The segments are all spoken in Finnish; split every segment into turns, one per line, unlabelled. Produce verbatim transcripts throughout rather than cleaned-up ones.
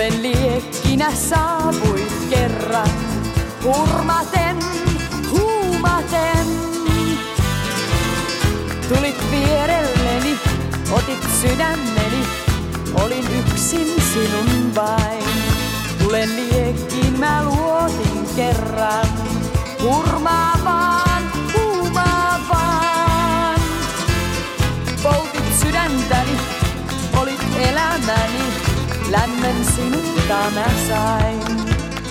Tulen liekkinä saavuit kerran, hurmaten, huumaten. Tulit vierelleni, otit sydämeni, olin yksin sinun vain. Tulen liekkiin, mä luotin kerran, hurmaavaan, huumaavaan. Poltit sydäntäni, olit elämäni, lämmön sinulta mä sain.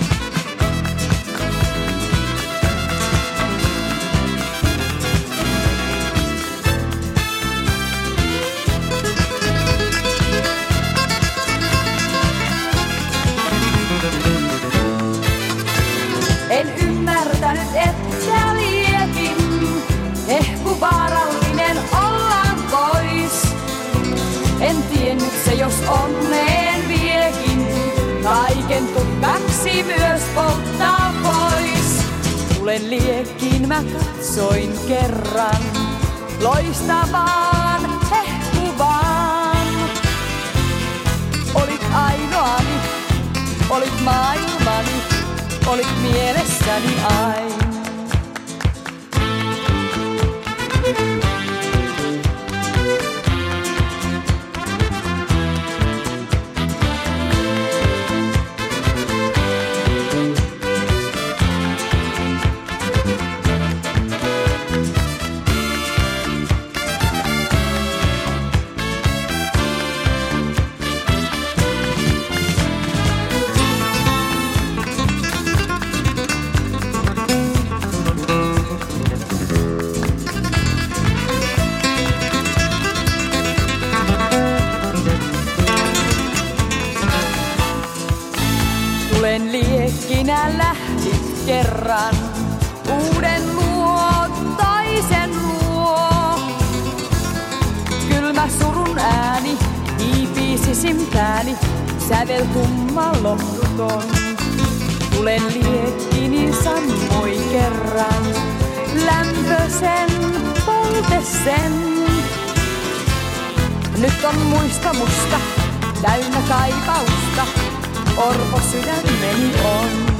En ymmärtänyt, että liekin hehku vaarallinen ollaan pois. En tiennyt se, jos onneen viekin, kaiken tukkaksi myös polttaa pois. Tulen liekkiin, mä katsoin kerran, loistavaan hehkuvaan. Olit ainoani, olit maailmani, olit mielessäni aina. Tulen liekkinä lähtit kerran, uuden luo, toisen luo. Kylmä surun ääni hiipii sisimpääni, sävel tumma lohduton. Tulen liekkini, sammoi kerran, lämpösen, poltesen. Nyt on muista musta, täynnä kaipausta, orpo sydämeni on.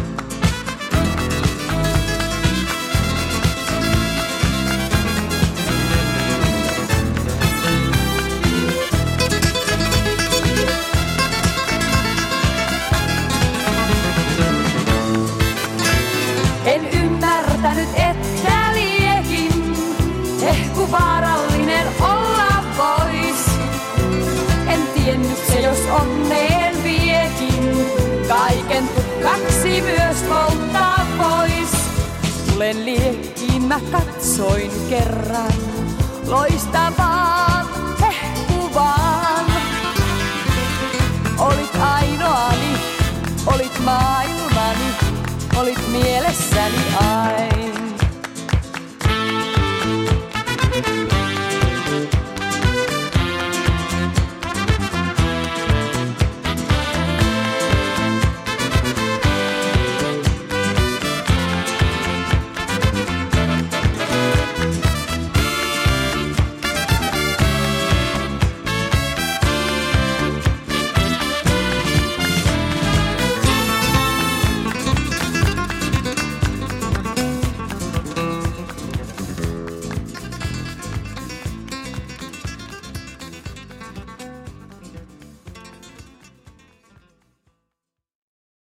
En ymmärtänyt, että liekin hehku vaarallinen olla pois. En tiennyt se, jos onneen viekin, kaiken tukkaksi myös polttaa pois. Tulen liekkiin, mä katsoin kerran, loistavaan hehkuvaan. Olit ainoani, olit maailmani, olit mielessäni aina.